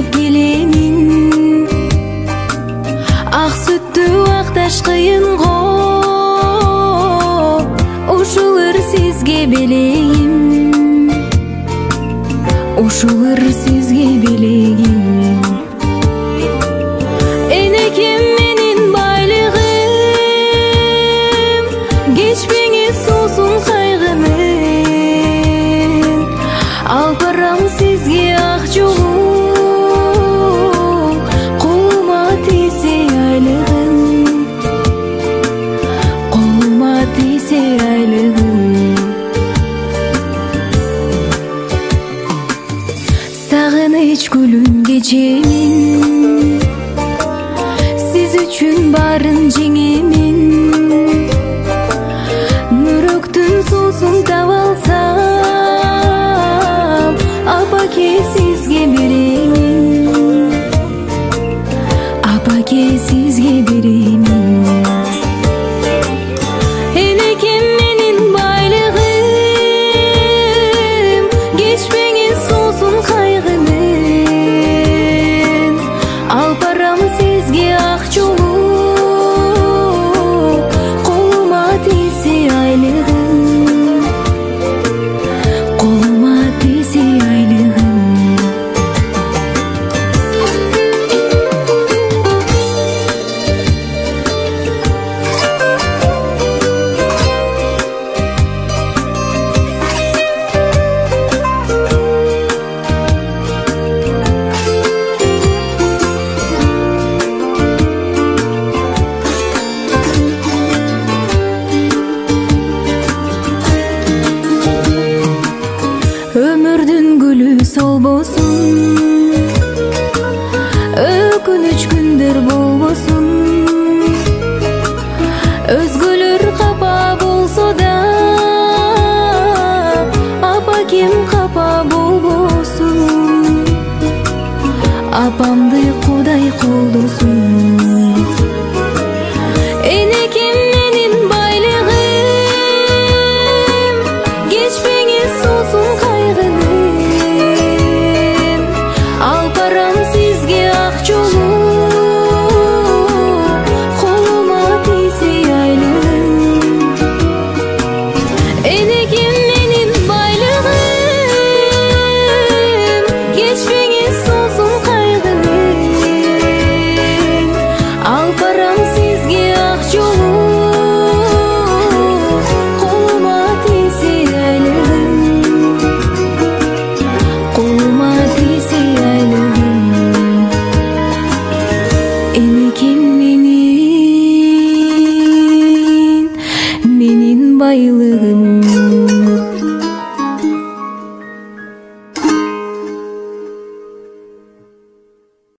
сыйлап келемин. Ак сүттү акташ кыйын го, ушулар сизге белегим, ушулар сизге белегим. Энекем менин байлыгым, кечпеңиз суусун кайгымын. Алып барам сизге ак жолу, колума тийсе айлыгым, колума тийсе айлыгым. Сагыныч гүлүн кечемин, сиз үчүн барын жеңемин. Нүрөктүн суусун таба алсам, апаке сизге беремин, апаке сизге беремин. Энекем менин байлыгым, кечпеңиз суусун кайгымын. Алып барам сизге ак жолу, колума тийсе айлыгым, колума тийсе айлыгым. Өмүрдүн гүлү солбосун, өкүнүч күндөр болбосун. Өзгөлөр капа болсо да, апакем капа болбосун. Апамды Кудай колдосун.